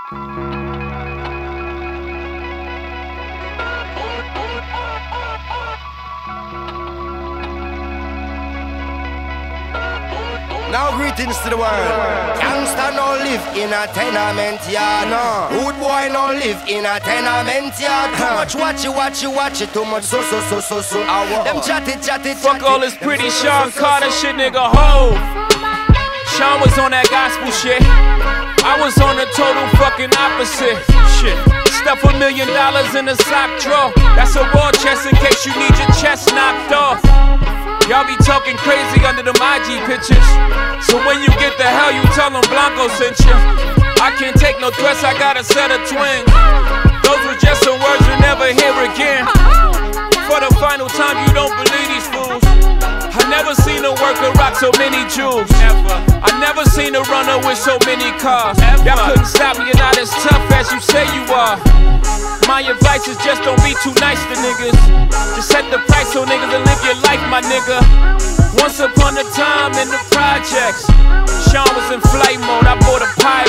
Now greetings to the world. Gangsta no live in a tenement yard. No. Rude boy no live in a tenement yard. Too much watch it. Too much so. Them chat it. Fuck all this pretty Sean Carter shit, nigga. Ho. Sean was on that gospel shit. I was on the total fucking opposite shit. Stuff $1 million in a sock drawer. That's a war chest in case you need your chest knocked off. Y'all be talking crazy under them IG pictures. So when you get the hell, you tell them Blanco sent you. I can't take no threats, I got a set of twins. Those were just some words you never hear again. For the final time, you don't believe these fools. I never seen a worker rock so many jewels. I never seen a runner with so many cars. Y'all couldn't stop me, you're not as tough as you say you are. My advice is just don't be too nice to niggas. Just set the price so niggas and live your life, my nigga. Once upon a time in the projects, Sean was in flight mode, I bought a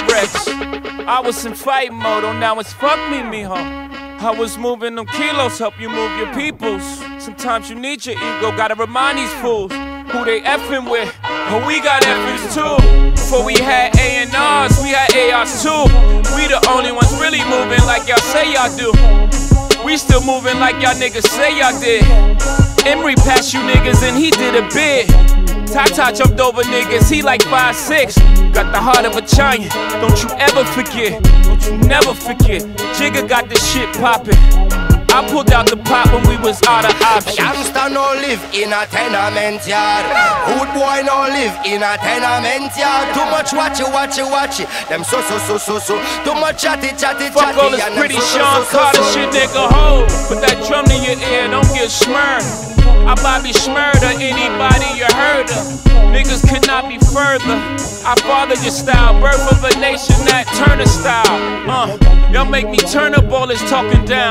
Pyrex. I was in fight mode, oh now it's fuck me, mijo. I was moving them kilos, help you move your peoples. Sometimes you need your ego, gotta remind these fools who they effing with. Oh, we got effers too. Before we had A&Rs, we had ARs too. We the only ones really moving like y'all say y'all do. We still moving like y'all niggas say y'all did. Emery passed you niggas and he did a bid. Tata jumped over niggas, he like 5'6". Got the heart of a giant, don't you ever forget. Don't you never forget. Jigga got this shit poppin'. I pulled out the pot when we was out of options. Gangsta no live in a tenement yard. Good boy no live in a tenement yard. Too much watch it. Them so. Too much chatty. Fuck all this pretty Sean Carter shit, nigga. Ho, put that drum in your ear, don't get smirred. I Bobby Shmurda, anybody you heard of. Niggas could not be further. I father your style, birth of a nation, that Turner style. Y'all make me turn up all this talking down.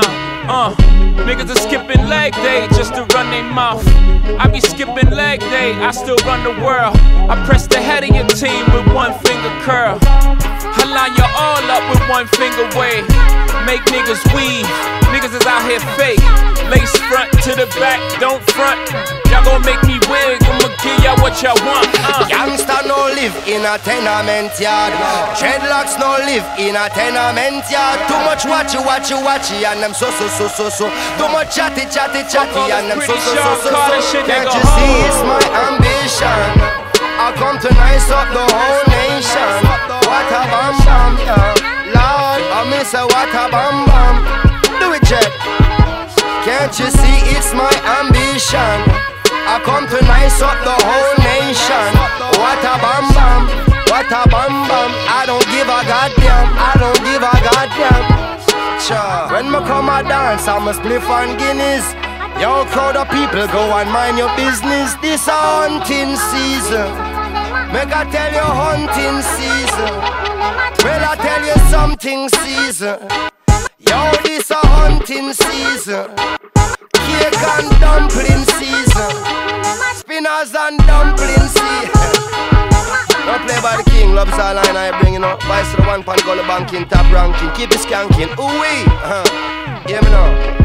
Niggas are skipping leg day just to run their mouth. I be skipping leg day, I still run the world. I press the head of your team with one finger curl. I line you all up with one finger wave. Make niggas weave, niggas is out here fake. Lace front to the back, don't front. Y'all gon' make me wig, I'ma give y'all what y'all want. Gangsta no live in a tenement yard. Dreadlocks no live in a tenement yard. Too much watch it, and them so. Too much chatty, and them so. Can't you see it's my ambition? I come to nice up the whole nation. What a bam bam, yeah. Lord, I miss a what a bam bam. Do it, Jet. Can't you see it's my ambition? I come to nice up the whole nation. What a bam bam, what a bam bam. I don't give a goddamn. When me come a dance, I'm a spliff and Guinness. Yo, crowd of people, go and mind your business. This a hunting season. Make I tell you hunting season. Well, I tell you something season. Yo, this a hunting season. Cake and dumpling season. Spinners and dumpling season. Don't play by the king, loves all line I bring, you know. Vice to the one pan, go to banking, top ranking. Keep it skanking, ooh-wee. Hear me now.